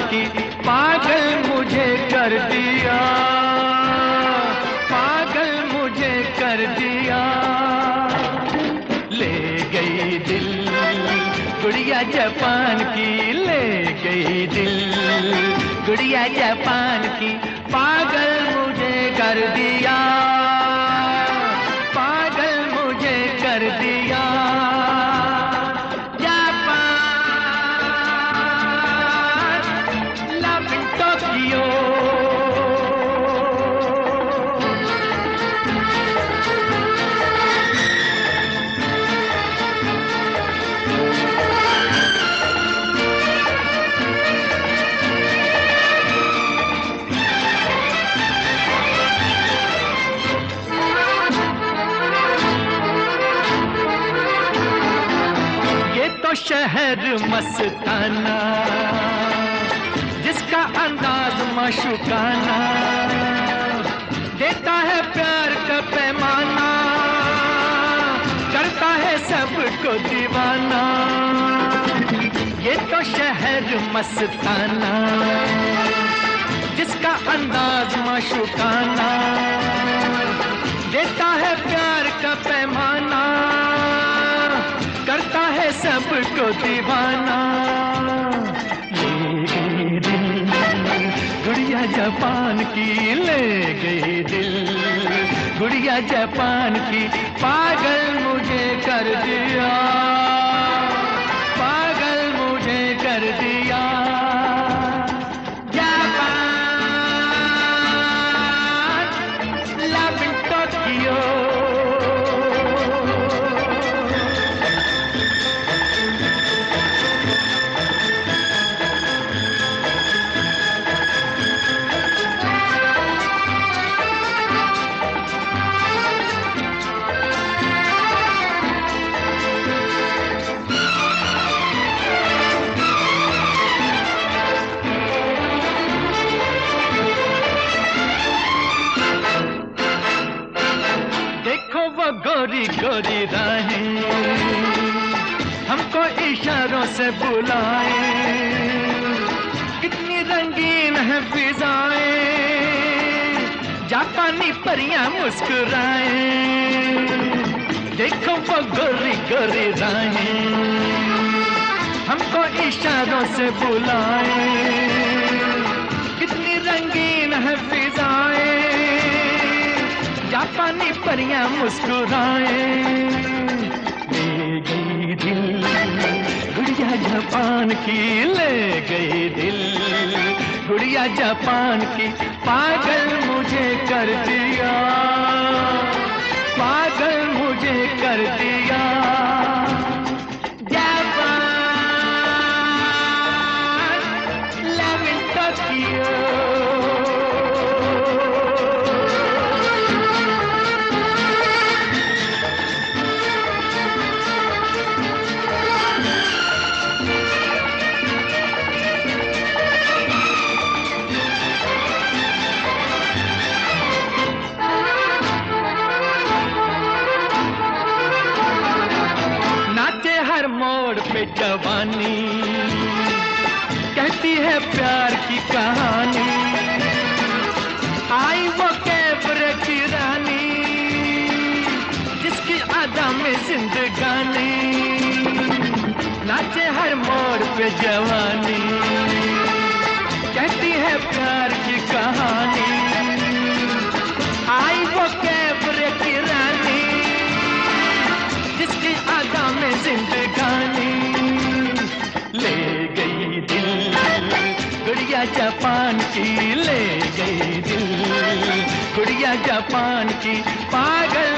की पागल मुझे कर दिया, पागल मुझे कर दिया। ले गई दिल गुड़िया जापान की, ले गई दिल गुड़िया जापान की, पागल मुझे कर दिया, पागल मुझे कर दिया। शहर मस्ताना, जिसका अंदाज माशूकाना, देता है प्यार का पैमाना, करता है सबको दीवाना। ये तो शहर मस्ताना, जिसका अंदाज माशूकाना, देता है प्यार का पैमाना, करता है सबको दीवाना। ले गई दिल गुड़िया जापान की, ले गई दिल गुड़िया जापान की, पागल मुझे कर दिया, पागल मुझे कर दिया। Japan love in Tokyo. वो गोरी गोरी राहें हमको इशारों से बुलाए, कितनी रंगीन है फिजाएं, जापानी परियां मुस्कुराए। देखो वो गोरी गोरी राहें हमको इशारों से बुलाए, कितनी रंगीन है फिजाएं, जापानी परियां मुस्कुराए। ले गई दिल गुड़िया जापान की, ले गई दिल गुड़िया जापान की, पागल मुझे कर दिया, पागल मुझे कर दिया। Japan love in Tokyo. हर मोड़ पे जवानी कहती है प्यार की कहानी, आई वो कैबरे की रानी, जिसकी अदा में जिंदगानी। नाचे हर मोड़ पे जवानी कहती है प्यार की कहानी, आई वो कैबरे की रानी, जिसकी अदा में जिंदगानी। ले गई दिल गुड़िया जापान की, ले गई दिल गुड़िया जापान की, पागल